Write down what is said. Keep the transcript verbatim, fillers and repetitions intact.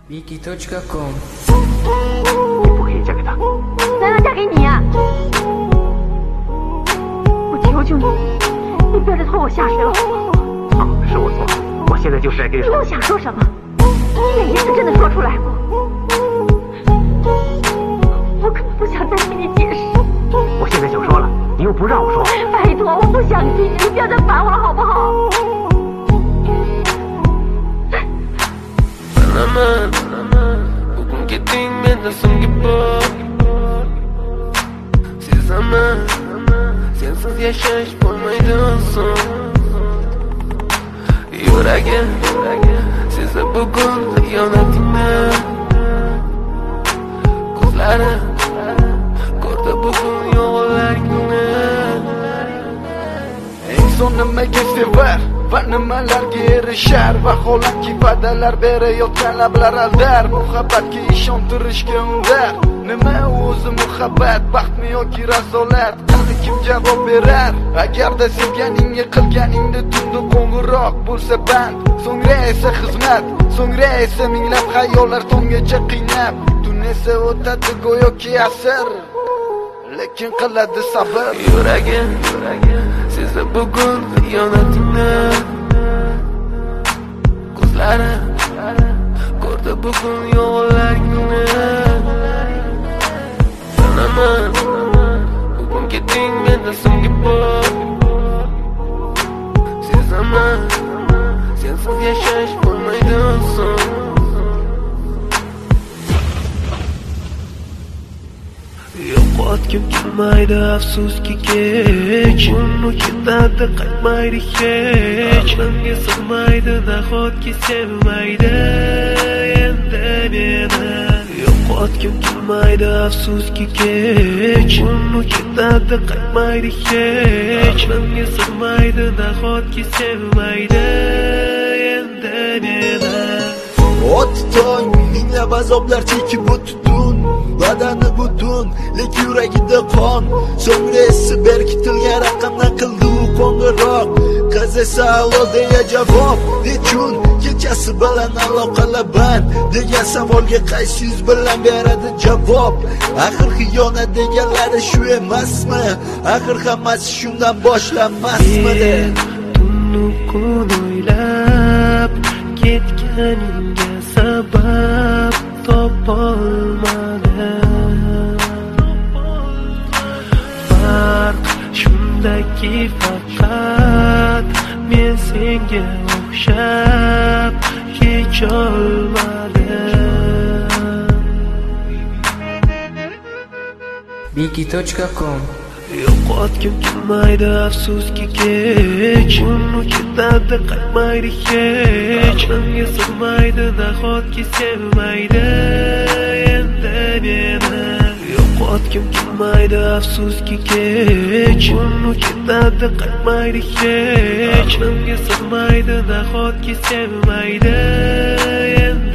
Vicky точка ком。 你不可以嫁给他。 谁能嫁给你呀、啊？我求求你，你不要再拖我下水了，好不好？ 好，是我错，我现在就是来跟你说。 你又想说什么？你哪一次真的说出来过？我可不想再听你解释。 我现在想说了，你又不让我说。 拜托，我不想听，你不要再烦我了，好不好？ Aman, bugün gittin benden son gibi. Sizaman, sensiz yaşayış olmaydı son. Yüreğim, size bugün yönetimim. Kızlarım, gördü bugün yollarını. En son nima sevar va nimalarga erishar, vaholanki va'dalar berayotgan lablar aldar, muhabbatga ishontirishga undar. Nima o'zi muhabbat, baxtmi yoki razolat? Qani kim javob berar? Agarda sevganingga qilganingda tunda qo'ng'iroq bo'lsa band, so'ngra esa xizmat, so'ngra esa minglab xayollar tonggacha qiynab, tun esa o'tadi go'yoki asr, lekin qiladi sabr. Yüreğim, size bugün yönetimini. Kızlarım, gördü bugün yollarını. Sanaman, bugün gittin benden son gibi. Sizaman, sensiz yaşayış olmaydı son. Yo'qotgim kelmaydi afsuski kech, uni ketadi qaytmaydi hech. Aqlimga sig'maydi nahotki sevmaydi endi meni. Yo'qotgim kelmaydi afsuski kech, uni ketadi qaytmaydi hech. Aqlimga sig'maydi nahotki sevmaydi endi meni. Ot tong minglab azoblar chekib o'tdun, badani butun, lek yuragida qon. So'ngra esi berkitilgan raqamdan qildi u qo'ng'iroq. Qiz esa allo deya javob. Nechun kechasi bilan aloqalar band degan savolga qaysi yuz bilan beradi javob? Axir xiyonat deganlari shu emasmi? Axir hammasi shundan boshlanmasmidi? Tunni kun o'ylab ketganingga sabab topolmadim. Farq shundaki faqat men senga o'xshab kecholmadim. Vicky точка ком. Yo'qotgim kelmaydi afsuski kech, uni ketadi qaytmaydi hech. Aqlimga sig'maydi nahotki sevmaydi endi meni. Yo'qotgim kelmaydi afsuski kech, uni ketadi qaytmaydi hech. Aqlimga sig'maydi nahotki sevmaydi endi